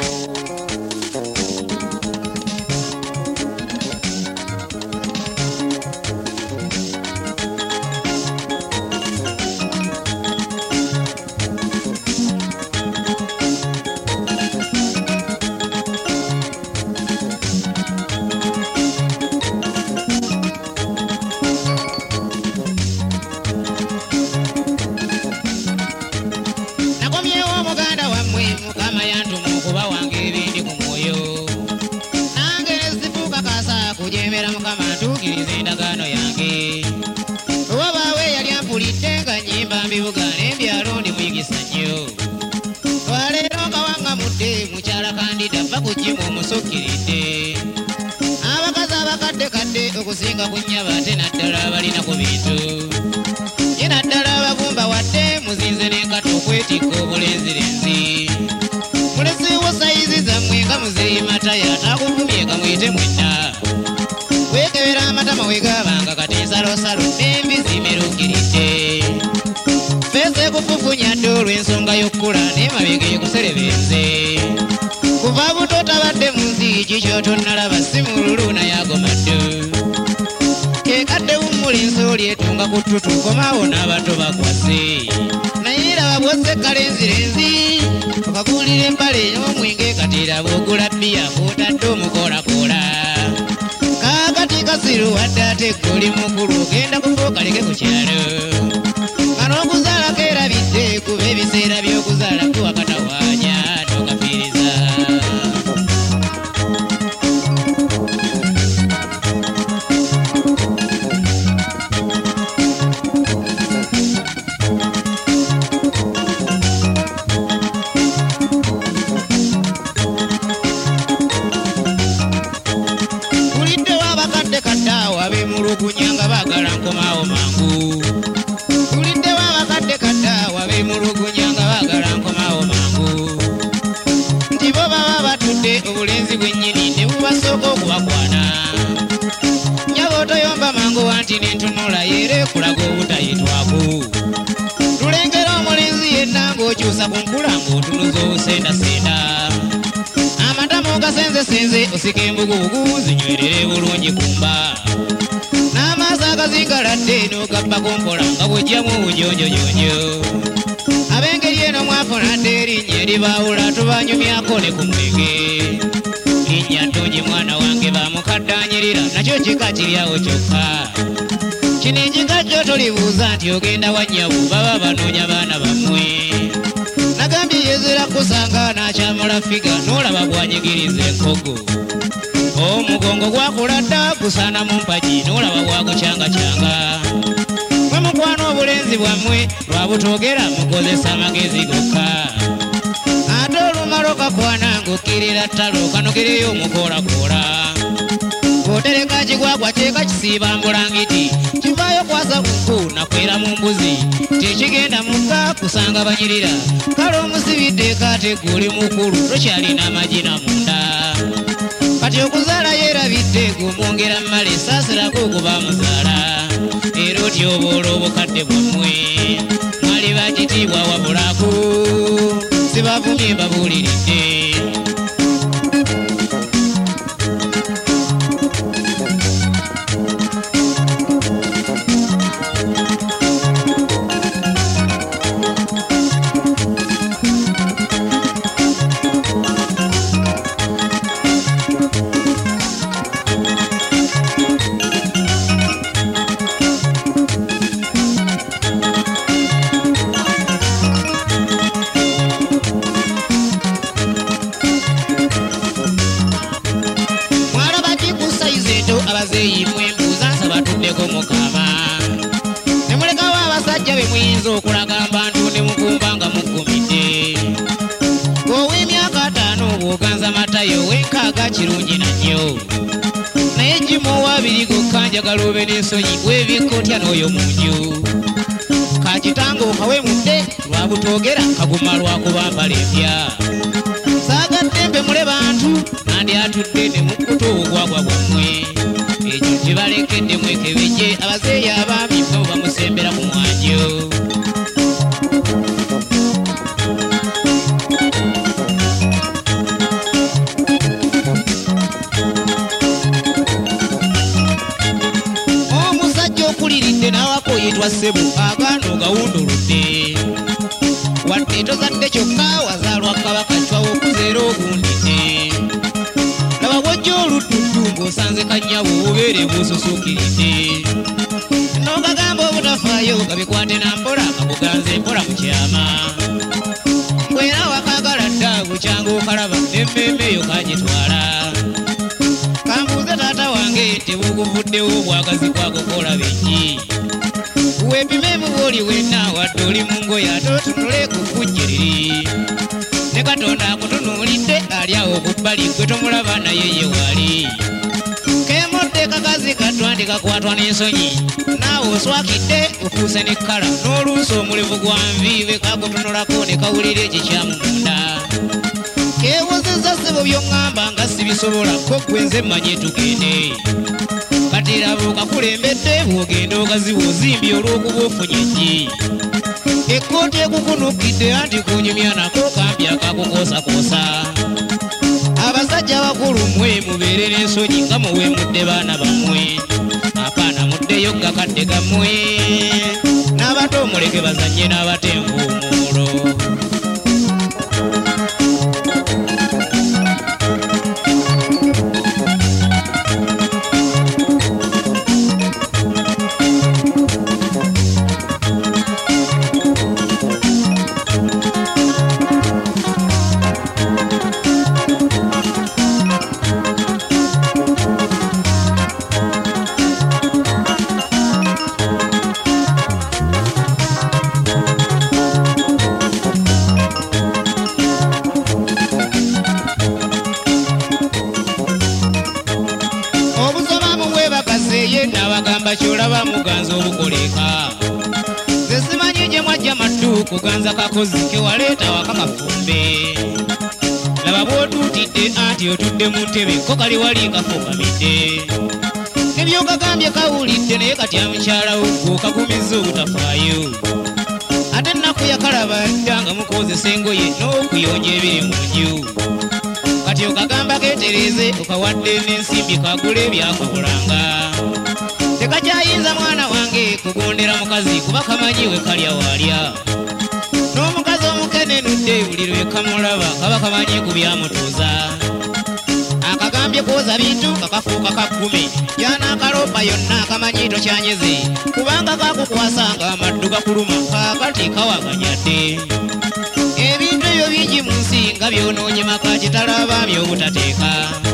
Okusinga kunyaba ate naddala balina ku bintu ye naddala abagumba wadde muzinze n'enkato okwetikka obulenzirenzi mulesiwo sayizi zammwe nga muzeeyi mataya atakukumye kamwite mwenna weekebera amatama weegabanga kati ensalosalo n'embi zimeruukiridde feesa ekufufunya dde olw'ensonga y'okkula n'emabega ekuserebenze kuva buto tabadde mu nsi kikyo tonnalaba si mululu naye agomadde kekadde wummulinsi olyetunga ku ttutu komawo n'abato bakwase naye raba bwose kalenzirenzi okagulira empale y'omwenge kati raba ogula bbiya kwotadde omukoolakoola kaakati kasiru wadde ate goli mukulu ogenda kufa okaleke ku kyalo nga n'okuzaalako erabidde kuba ebiseera by'okuzaala kuwakatawaanya n'okafiiriza kunyanga bagala nkomawo mangu tulidde wabakadde kaddawa bemulugunyanga bagala nkomawo mangu nti bo baba batudde obulenzi bwennyini ne bubasooka okubakwana nyaba otoyomba mangu wanti nentunula yeera ekulaga obutayitwaku tulengera omulenzi yenna ng'okyusa ku nkula ng'otunuza obusendasenda amatama ogasenzesenze osika embugubugu zinywerere bulungi kumba akazingaladde n'ogabbako mpola nga bw'ojjamu obujonjojonjo ab'engeri eno mwafuna dde erinnya eribaawula tubanyumyako ne ku mwenge linnya ddungi mwana wange bamukaddaanyirira nakyo kika kiryawo kyokka kino ekikajjo tolibuuza nti ogenda wannyawo baba banoonya baana bammwe nagambye yezera kusanga n'akyamula figa n'olaba bwanyigiriza enkogo omugongo gwakula dda gusaana mu mpagi n'olaba bwagucyangacyanga mwe mukwana obulenzi bwammwe lwabutogera mukozesa amagezi gokka ate olumala okakwana ng'okkirira ttalo okanogereyo omukoolakoola bw'otereka kigwagwa teeka kisiiba mbulangiti kivaayo kwasa ku nku nakwera mu mbuzi tekigenda mukka kusanga banyirira kale omusibiddeeko ate guli mukulu tokyalina amagina munda kati okuzaala yeerabidde gumwongera mmale saasirako okubamuzaala era otyoboola obukadde bwammwe mwali bakitiibwa wabulaku sibavumye mbabuuliridde abazeeyi mwembuuza nsaba tuddeko mukama ne mulekawo abasajja be muyinza okulaga mbantu ne mukumba nga muggumidde ow'emyaka 5 bw'oganza matayo w'enkaaga kirungi nannyo naye jjimu ow'abiri gokka njagala obe n'ensonyi weebikka otya n'oyo mu nju kakitanga okawemudde lwabutogera kaguma lwakuba mpala empya saagadde mbe mule bantu nandi atudde ne mukkuta obugwagwa bwammwe ekyo kibalekedde mwekebejje abazeeyi abaami bo bamusembera ku mwanjo ssebo agaana ogawunduludde wadde tozadde kyokka wazaalwa kabaka cwawo okuzeera ogundidde laba bwojja oludduddu ng'osanze kannyabo obeere bw'osusuukiridde n'ogagamba obutafaayo gabikwate na mpola kakuganze mpola mu kyama bwera wakagala dda bukyanga okalaba n'emmemme eyo kagitwala kambuuze taata wange tebukuvuddewo obwagazi kwakukola bengi weepimemu bw'oli wenna wadde oli mu ngoye ate otunule ku kujjiriri ne katonda akutunuulidde ali awo ku bbali gwe tomulaba naye ye wali kemodde kakazi katwandika kwatwa n'ensonyi naawe oswakidde ofuuse ne kkala n'oluusi omulevu gwa nviive kakutunulako ne kawulira ekikyamu munda kewozezza ssebo by'oŋŋamba nga sibisobola ko gwe nze mmanye tugende kati laba okakulembedde bw'ogenda ogaziwa ozimbye olw'okuba ofunye eggi ekkooti ekukunukidde anti kunyumya nako kampi akakukoosakoosa abasajja abakulu mmwe mubeere n'ensonyi nga muweemudde baana bammwe apaana muddeyo gakadde gammwe n'abato muleke bazannye n'abatenvuumuulo kyolaba muganza obukoleka ze simanyi gye mwajja maddu kuganza kakozi kewaleeta waka kafumbe laba bw'otuutidde anti otudde mu ntebe ko kali wali kafuukamidde nebyokagambye kawulidde naye katya mukyalawo gw'okagumizza obutafaayo ate ennaku yakalaba dda nga mukozesa engoye n'okuyonja ebiri mu nju kati okagamba keetereze okawadde n'ensimbi kagula ebyakabulanga tekakyayinza mwana wange kugondera mukazi kuba kamanyi we kalya waalya n'omukazi omukenenudde buli lwe kamulaba kaba kamanyi ku byamutuuza akagambye kwoza bintu kakafuuka kakkume yanaakaloopa yonna kamanyi tokyanyeze kubanga kakukwasanga amaddu gakuluma kaakati kawaganyadde ebintu ebyo bingi mu nsi nga byonoonye maka kitalabaami obutateeka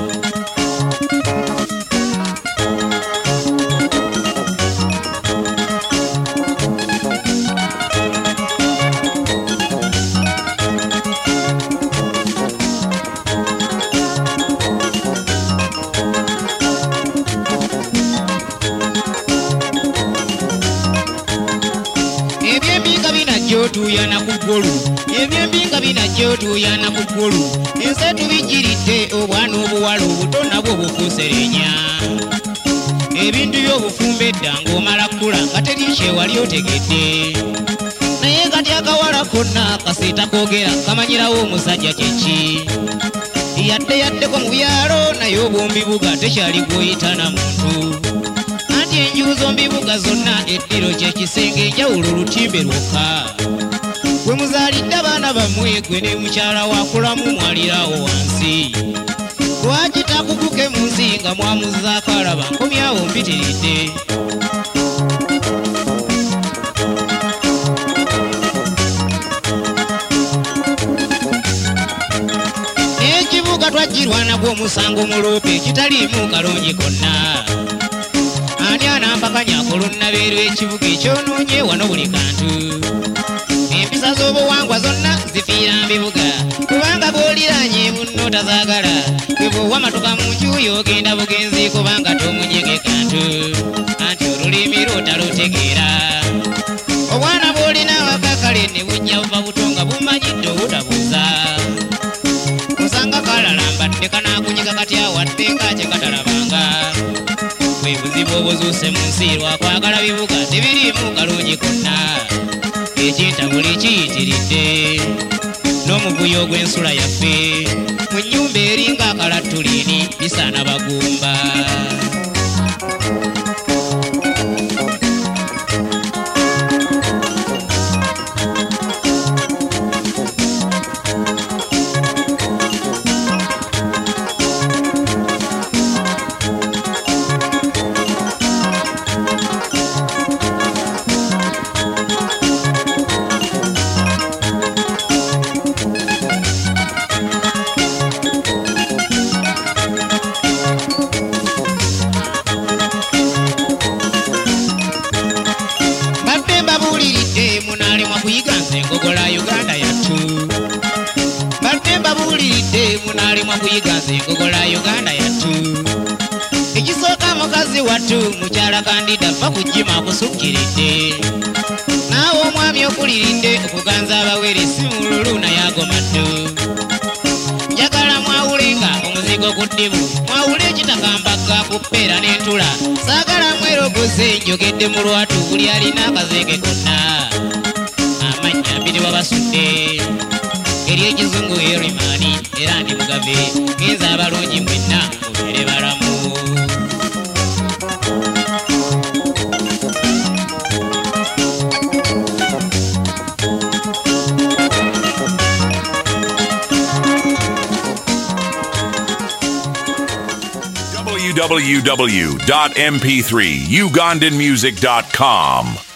tuyana ku ggulu ebyembinga binajja otuyana ku ggulu ensi tubijjiridde obwana obuwala obuto nabwo bukuuserenya ebintu by'obufumba edda ng'omala kkula nga teri kyewali otegedde naye kati akawala konna kasiita koogera kamanyirawo omusajja kyeki yaddeko mu byalo naye obwombibuga tekyali gwoyita na muntu anti enju zombibuga zonna eddiro kyekisenge enjawulo olutimbe lwokka gwe muzaalidde abaana bammwe gwe ne mukyala wakulamu mwalirawo wansi lwaki takuguke mu nsi nga mwamuzzaako alaba nkomyawo mpitiridde ekibuga twajjirwanagwo omusango muloope kitaliimu kalongi konna ani anampakanya akolonnabeerwa ekibuga ekyonoonye wano buli kantu empisa z'obuwangwa zonna zifiira mbibuga kubanga bw'oliraanye bunno tazaagala bwe bw'owa matuka mu nju y'ogenda bugenzi kubanga tomunyege kantu anti olulimi lwo talutegeera obwana bw'olina awakakale ne bujja buva buto nga bumanyidde obutabuuza osanga kalalambadde kanaakunyega kati awadde ngakye katalabanga bwe buzibu obuzuuse mu nsi lwakwagala bibuga tebiriimu kalungi konna ekintabuli kiyitiridde n'omuvuyo ogw'ensula yaffe mu nnyumba eringa akalatulini bisaana bagumba alimwa kuyiga nze engogola Uganda yattu ekisooka mukazi wattu mukyala Kandida fa kujima kusukkiridde naawe omwami okuliridde okuganza abawere si mululu naye agomaddu njagala mwawulenga omuzigo ku ddibu mwawule ekitakambagga ku ppeera n'entula saagala mwerogoze njogedde mu lwatu buli alina akazenge konna amannya mbiri wabasudde eri ekizungu erimani era ndi mugave genza abalungi mwenna mubeere balamu www.mp3ugandanmusic.com